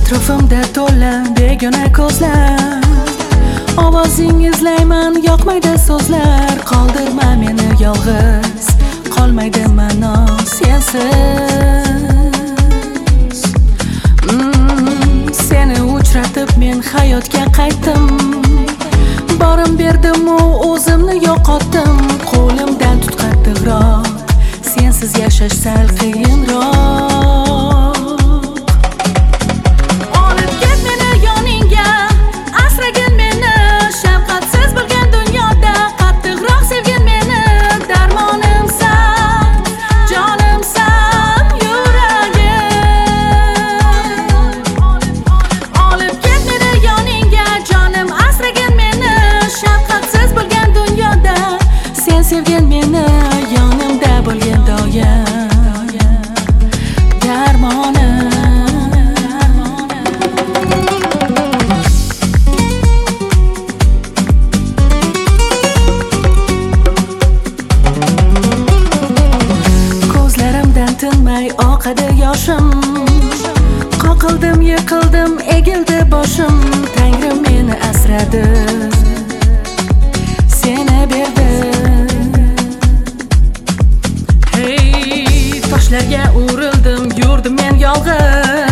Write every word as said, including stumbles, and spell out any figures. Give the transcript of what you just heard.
Atrofimda to'la begona ko'zlar, ovozingizlayman yoqmaydi so'zlar. Qoldirma meni yolg'iz, qolmaydi ma'no sensiz. mm, Seni uchratib men hayotga qaytdim, borim berdim u o'zimni yo'qotdim. Qo'limdan tut qattiqroq, sensiz yashash sal qiyinroq. Olib ket meni yoningga, asragin meni, shafqatsiz bo'lgan dunyoda qattiqroq sevgin meni. Darmonimsan, jonimsan, yuragim. Olib ket meni yoningga, jonim, asragin meni, shafqatsiz bo'lgan dunyoda sen sevgin meni, yonimda bo'lgin doim. Ko'zlarimdan tinmay oqadi yoshim, qoqildim, yiqildim, egildi boshim. Tangrim meni asradi, seni berdi. Hey, toshlarga urildim, yurdim men yolg'iz.